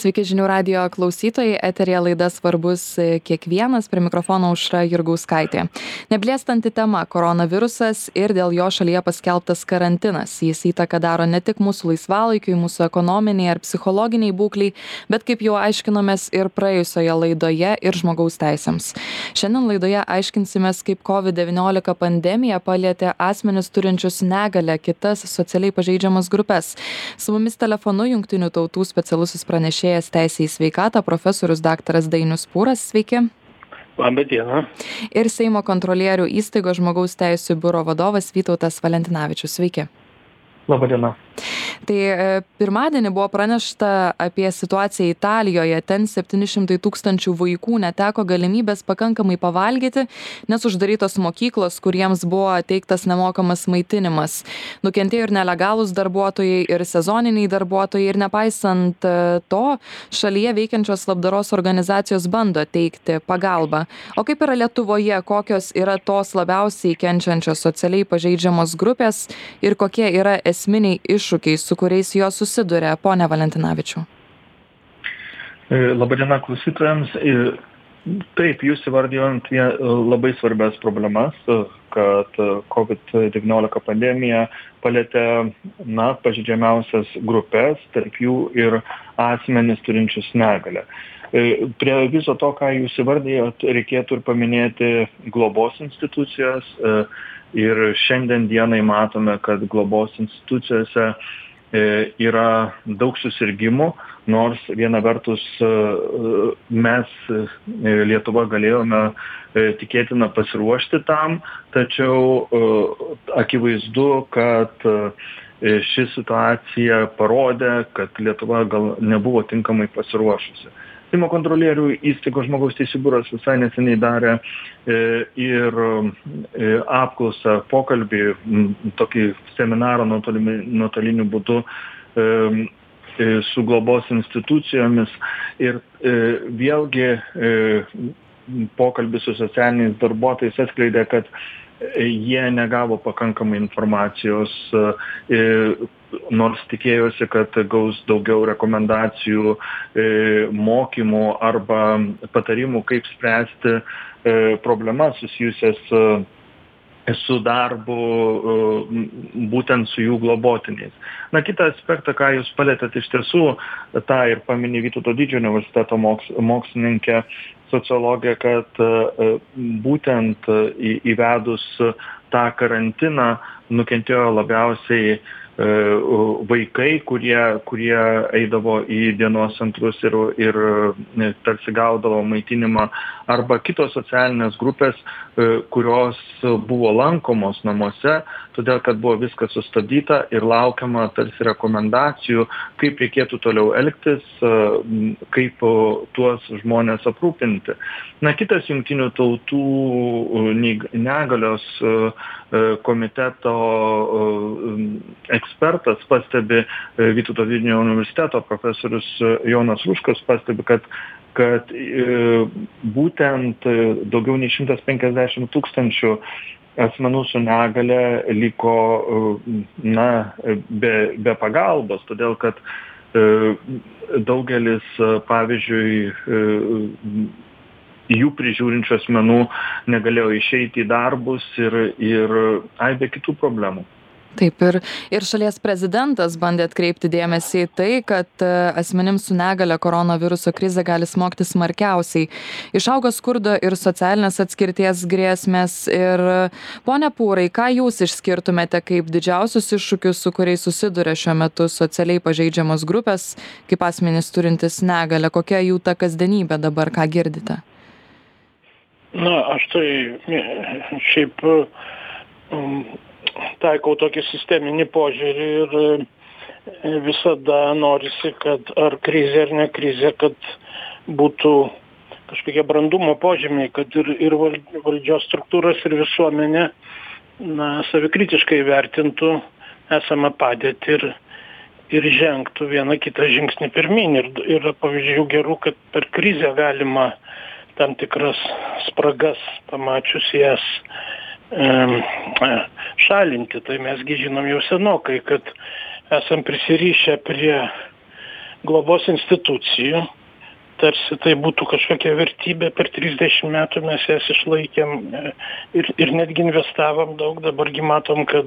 Sveiki žinių radijo klausytojai, eterija laida Svarbus kiekvienas, prie mikrofono Aušra Jurgauskaitė. Neblėstanti tema - koronavirusas ir dėl jo šalyje paskelbtas karantinas. Jis įtaką daro ne tik mūsų laisvalaikiui, mūsų ekonominiai ar psichologiniai būkliai, bet kaip jau aiškinomės ir praėjusioje laidoje ir žmogaus teisėms. Šiandien laidoje aiškinsimės, kaip COVID-19 pandemija palietė asmenis turinčius negalią, kitas socialiai pažeidžiamas grupes. Su mumis telefonu Jungtinių tautų specialusis pranešėjas teisė į sveikatą profesorius daktaras Dainius Pūras. Sveiki. Labą dieną. Ir Seimo kontrolierių įstaigos žmogaus teisių biuro vadovas Vytautas Valentinavičius. Sveiki. Labą dieną. Tai pirmadienį buvo pranešta apie situaciją Italijoje. Ten 700 000 vaikų neteko galimybės pakankamai pavalgyti, nes uždarytos mokyklos, kuriems buvo teiktas nemokamas maitinimas. Nukentėjo ir nelegalūs darbuotojai, ir sezoniniai darbuotojai, ir nepaisant to, šalyje veikiančios labdaros organizacijos bando teikti pagalbą. O kaip yra Lietuvoje, kokios yra tos labiausiai kenčiančios socialiai pažeidžiamos grupės ir kokie yra esminiai iššūkiai, su kuriais jos susiduria, pone Valentinavičiau? Labadiena klausytojams. Taip, jūs įvardijant labai svarbias problemas, kad COVID-19 pandemija palėtė pažeidžiamiausias grupės, tarp jų ir asmenis turinčius negalią. Prie viso to, ką jūs įvardijot, reikėtų ir paminėti globos institucijas. Ir šiandien dienai matome, kad globos institucijose yra daug susirgymų, nors viena vertus mes Lietuva galėjome tikėtina pasiruošti tam, tačiau akivaizdu, kad ši situacija parodė, kad Lietuva gal nebuvo tinkamai pasiruošusi. Seimo kontrolierių įstaigos žmogaus teisių biuras visai neseniai darė ir apklausą, pokalbį, tokį seminarą nuotoliniu būdu su globos institucijomis ir vėlgi pokalbis su socialiniais darbuotojais atskleidė, kad jie negavo pakankamai informacijos, nors tikėjosi, kad gaus daugiau rekomendacijų, mokymų arba patarimų, kaip spręsti problemas susijusias su darbu, būtent su jų globotiniais. Kitą aspektą, ką jūs palėtėt iš tiesų, tą ir paminė Vytauto Didžiojo universiteto mokslininkė, sociologė, kad būtent įvedus tą karantiną nukentėjo labiausiai vaikai, kurie eidavo į dienos centrus ir tarsi gaudavo maitinimą, arba kitos socialinės grupės, kurios buvo lankomos namuose, todėl kad buvo viskas sustabdyta ir laukiama tarsi rekomendacijų, kaip reikėtų toliau elgtis, kaip tuos žmonės aprūpinti. Kitas Jungtinių tautų negalios komiteto ekspertas pastebi, Vytauto Didžiojo universiteto profesorius Jonas Ruškas pastebi, kad būtent daugiau nei 150 000 asmenų su negale liko be pagalbos, todėl kad daugelis, pavyzdžiui, jų prižiūrinčių asmenų negalėjo išeiti į darbus ir be kitų problemų. Taip, ir šalies prezidentas bandė atkreipti dėmesį į tai, kad asmenims su negale koronaviruso krizė gali smogti smarkiausiai. Išaugo skurdo ir socialinės atskirties grėsmės. Ir pone Pūrai, ką jūs išskirtumėte kaip didžiausius iššūkius, su kuriais susiduria šiuo metu socialiai pažeidžiamos grupės, kaip asmenys turintis negalę? Kokia jų ta kasdienybė dabar, ką girdite? Aš tai šiaip taikau tokį sisteminį požiūrį ir visada norisi, kad ar krizė ar ne krizė, kad būtų kažkokie brandumo požymiai, kad ir valdžios struktūros ir visuomenė savikritiškai vertintų esamą padėtį ir žengtų vieną kitą žingsnį pirmyn. Ir pavyzdžių gerų, kad per krizę galima tam tikras spragas pamačius jas šalinti. Tai mesgi žinom jau senokai, kad esam prisirišę prie globos institucijų. Tarsi tai būtų kažkokia vertybė, per 30 metų mes jas išlaikėm ir netgi investavom daug, dabargi matom, kad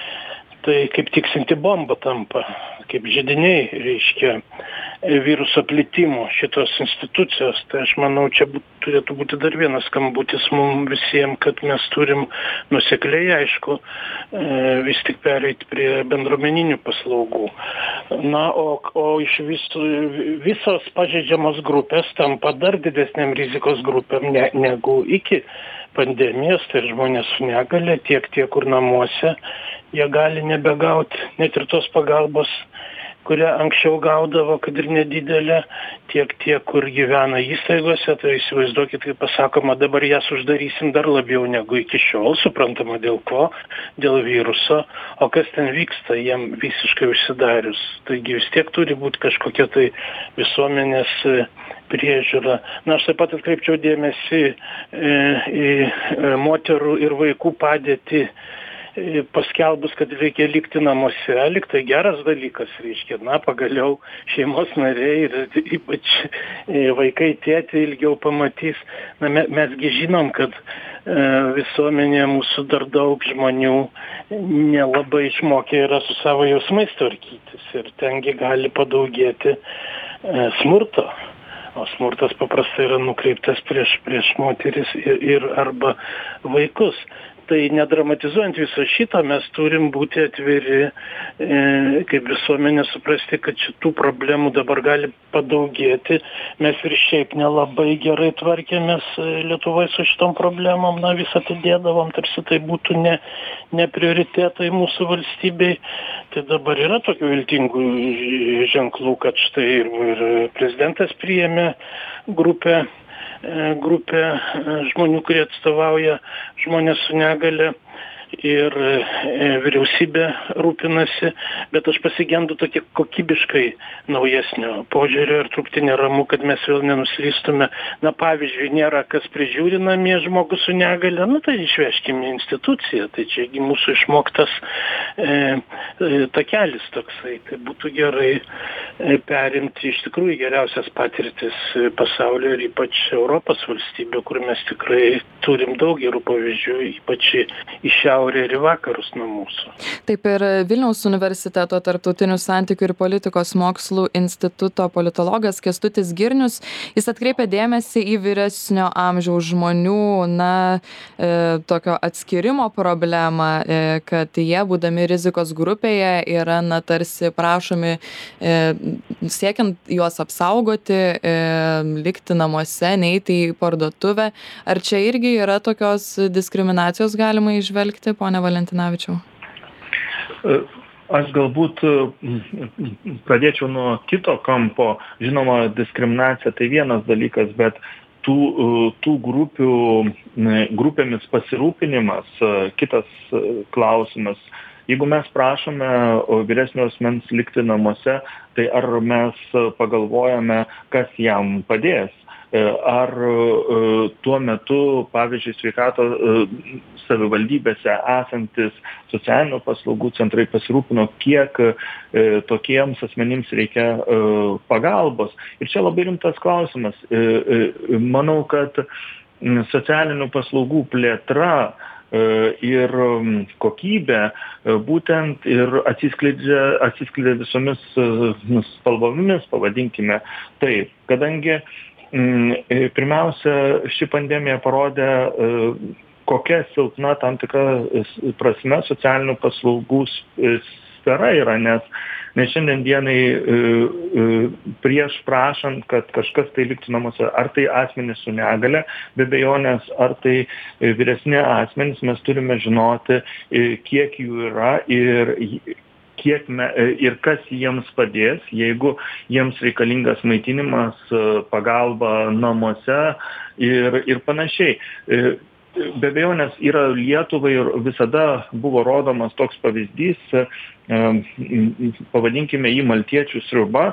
tai kaip tiksinti bomba tampa, kaip židiniai, reiškia, viruso plitimo šitos institucijos. Tai aš manau, čia turėtų būti dar vienas skambutis mums visiems, kad mes turim nuosekliai, aišku, vis tik pereiti prie bendruomeninių paslaugų. Na, o iš visos pažeidžiamos grupės tampa dar didesniam rizikos grupėm negu iki pandemijos, tai žmonės su negalia, tiek tie, kur namuose, jie gali nebegauti net ir tos pagalbos, kurią anksčiau gaudavo, kad ir nedidelė, tiek tie, kur gyvena įstaigose, tai įsivaizduokit, kaip pasakoma, dabar jas uždarysim dar labiau negu iki šiol, suprantama dėl ko, dėl viruso, o kas ten vyksta, jiem visiškai užsidarius. Taigi vis tiek turi būti kažkokia tai visuomenės priežiūra. Na, aš taip pat atkreipčiau dėmesį į moterų ir vaikų padėtį, paskelbus, kad reikia likti namuose, lyg tai geras dalykas, reiškia, na, pagaliau šeimos nariai ir ypač vaikai tėtį ilgiau pamatys. Na, mesgi žinom, kad visuomenė mūsų dar daug žmonių nelabai išmokę yra su savo jausmais tvarkytis ir tengi gali padaugėti smurto. O smurtas paprastai yra nukreiptas prieš moteris ir arba vaikus. Tai nedramatizuojant viso šito, mes turim būti atviri, kaip visuomenė suprasti, kad šitų problemų dabar gali padaugėti. Mes ir šiaip nelabai gerai tvarkėmės Lietuvoje su šitom problemom, na, vis atidėdavom, tarsi tai būtų ne prioritetai mūsų valstybei. Tai dabar yra tokių viltingų ženklų, kad štai ir prezidentas priėmė grupę žmonių, kurie atstovauja žmonės su negalia ir vyriausybė rūpinasi, bet aš pasigendu tokį kokybiškai naujesnio požiūrio ir truputį neramu, kad mes vėl nenuslystume. Na, pavyzdžiui, nėra kas prižiūri namie žmogus su negalia, nu tai išvežkime instituciją, tai čiagi mūsų išmoktas takelis toksai, tai būtų gerai perimti iš tikrųjų geriausias patirtis pasaulio ir ypač Europos valstybių, kur mes tikrai turim daug gerų pavyzdžių, ypač į šiaurę ir į vakarus nuo mūsų. Taip ir Vilniaus universiteto tarptautinių santykių ir politikos mokslų instituto politologas Kęstutis Girnius, jis atkreipia dėmesį į vyresnio amžiaus žmonių, tokio atskirimo problemą, kad jie, būdami rizikos grupėje, yra, tarsi prašomi, siekiant juos apsaugoti, likti namuose, neiti į parduotuvę. Ar čia irgi yra tokios diskriminacijos galima įžvelgti, pone Valentinavičiau? Aš galbūt pradėčiau nuo kito kampo. Žinoma, diskriminacija tai vienas dalykas, bet tų grupėmis pasirūpinimas kitas klausimas. Jeigu mes prašome vyresnio asmens likti namuose, tai ar mes pagalvojame, kas jam padės? Ar tuo metu, pavyzdžiui, sveikatos savivaldybėse esantis socialinių paslaugų centrai pasirūpino, kiek tokiems asmenims reikia pagalbos. Ir čia labai rimtas klausimas. Manau, kad socialinių paslaugų plėtra ir kokybė būtent ir atsiskleidžia visomis spalvomis, pavadinkime taip, kadangi pirmiausia, ši pandemija parodė, kokia silpna tam tikra prasme socialinių paslaugų sfera yra, nes šiandien dienai prieš prašant, kad kažkas tai liktų namuose, ar tai asmenys su negalia, be abejonės, ar tai vyresni asmenys, mes turime žinoti, kiek jų yra ir kas jiems padės, jeigu jiems reikalingas maitinimas, pagalba namuose ir panašiai. Be abejonės yra Lietuvai ir visada buvo rodomas toks pavyzdys, pavadinkime jį maltiečių sriuba.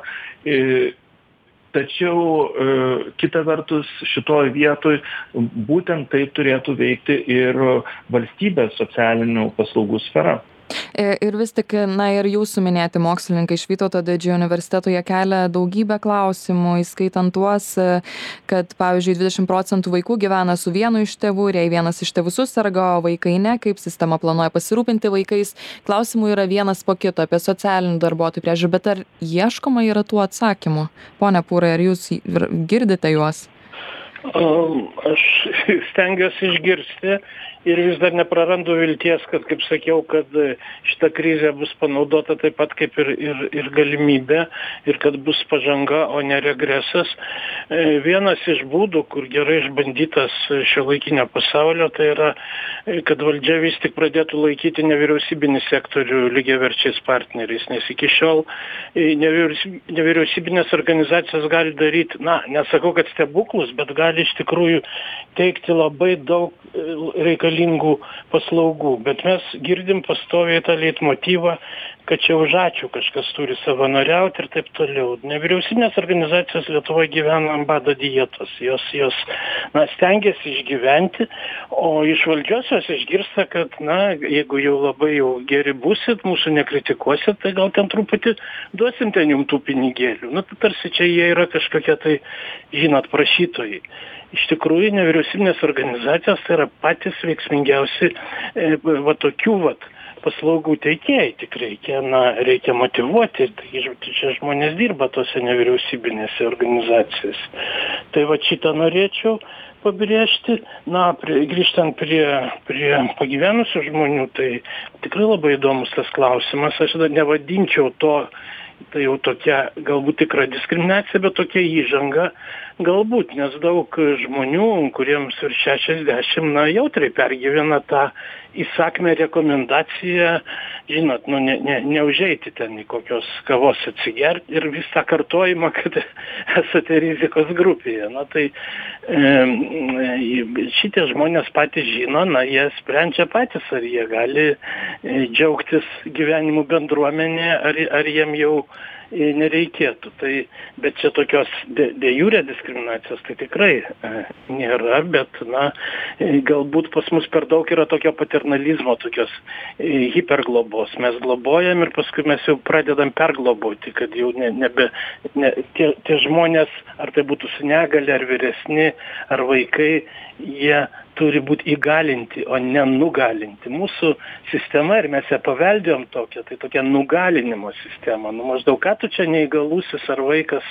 Tačiau kita vertus šitoj vietoj būtent taip turėtų veikti ir valstybės socialinių paslaugų sfera. Ir vis tik, ir jūsų minėti mokslininkai iš Vytauto didžiojo universiteto, jie kelia daugybę klausimų, įskaitant tuos, kad, pavyzdžiui, 20% vaikų gyvena su vienu iš tėvų ir jei vienas iš tėvų susirga, o vaikai ne, kaip sistema planuoja pasirūpinti vaikais. Klausimų yra vienas po kito apie socialinių darbuotojų priežiūrą, bet ar ieškoma yra tų atsakymų? Pone Pūrai, ar jūs girdite juos? Aš stengiuosi išgirsti ir vis dar neprarandu vilties, kad, kaip sakiau, kad šita krizė bus panaudota taip pat kaip ir galimybė ir kad bus pažanga, o ne regresas. Vienas iš būdų, kur gerai išbandytas šiuolaikinio pasaulio, tai yra, kad valdžia vis tik pradėtų laikyti nevyriausybinį sektorių lygiaverčiais partneriais, nes iki šiol nevyriausybinės organizacijos gali daryti, nesakau, kad stebuklus, bet gali iš tikrųjų teikti labai daug reikalingų paslaugų, bet mes girdim pastoviai tą leitmotyvą, kad čia už ačiū kažkas turi savanoriauti ir taip toliau. Nevyriausybinės organizacijos Lietuvoje gyvena ant bado dietos, jos stengiasi išgyventi, o iš valdžios jos išgirsta, kad jeigu jau labai jau geri būsit, mūsų nekritikuosit, tai gal ten truputį duosim ten jums tų pinigėlių. Tarsi čia jie yra kažkokie tai, prašytojai. Iš tikrųjų, nevyriausybinės organizacijos tai yra patys veiksmingiausi tokių paslaugų teikėjai. Tik reikia motyvuoti, čia žmonės dirba tose nevyriausybinėse organizacijose. Tai šitą norėčiau pabrėžti. Grįžtant prie pagyvenusių žmonių, tai tikrai labai įdomus tas klausimas. Aš nevadinčiau to, tai jau tokia galbūt tikra diskriminacija, bet tokia įžanga galbūt, nes daug žmonių, kuriems ir 60, jautriai pergyvena tą įsakmę rekomendaciją, neužeiti ten į kokios kavos atsigerti ir vis tą kartojimą, kad esate rizikos grupėje. Šitie žmonės patys žino, jie sprendžia patys, ar jie gali džiaugtis gyvenimu bendruomenė, ar jiem jau nereikėtų. Bet čia tokios de jure diskriminacijos tai tikrai nėra, bet galbūt pas mus per daug yra tokio paternalizmo, tokios hiperglobos. Mes globojam ir paskui mes jau pradedam pergloboti, kad jau tie žmonės, ar tai būtų su negalia, ar vyresni, ar vaikai, jie turi būti įgalinti, o ne nugalinti. Mūsų sistema, ir mes ją paveldėjom tokią, tai tokia nugalinimo sistema. Maždaug, ką tu čia neįgalusis, ar vaikas,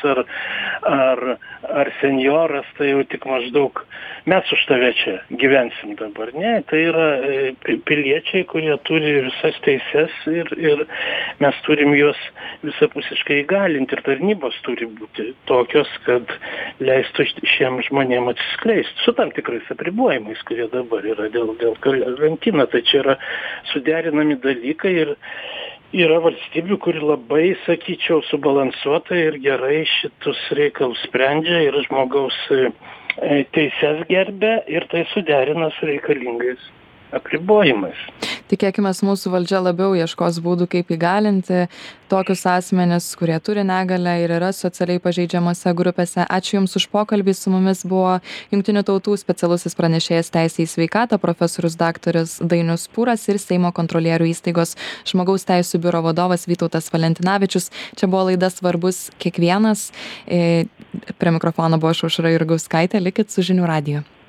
ar senjoras, tai jau tik maždaug mes už tave čia gyvensim dabar. Ne, tai yra piliečiai, kurie turi visas teises ir mes turim juos visapusiškai įgalinti ir tarnybos turi būti tokios, kad leistų šiem žmonėm atsiskleisti su tam tikrais apribojimais, kurie dabar yra dėl karantino. Tai čia yra suderinami dalykai ir yra valstybių, kuri labai, sakyčiau, subalansuotai ir gerai šitus reikalus sprendžia ir žmogaus teises gerbia ir tai suderina su reikalingais apribojimais. Tikėkime, mūsų valdžia labiau ieškos būdų, kaip įgalinti tokius asmenis, kurie turi negalią ir yra socialiai pažeidžiamose grupėse. Ačiū Jums už pokalbį. Su mumis buvo Jungtinių tautų specialusis pranešėjas teisei į sveikatą, profesorius daktaras Dainius Pūras ir Seimo kontrolierių įstaigos žmogaus teisių biuro vadovas Vytautas Valentinavičius. Čia buvo laida Svarbus kiekvienas. Prie mikrofono buvo Aušra Jurgauskaitė. Likit su Žinių radiju.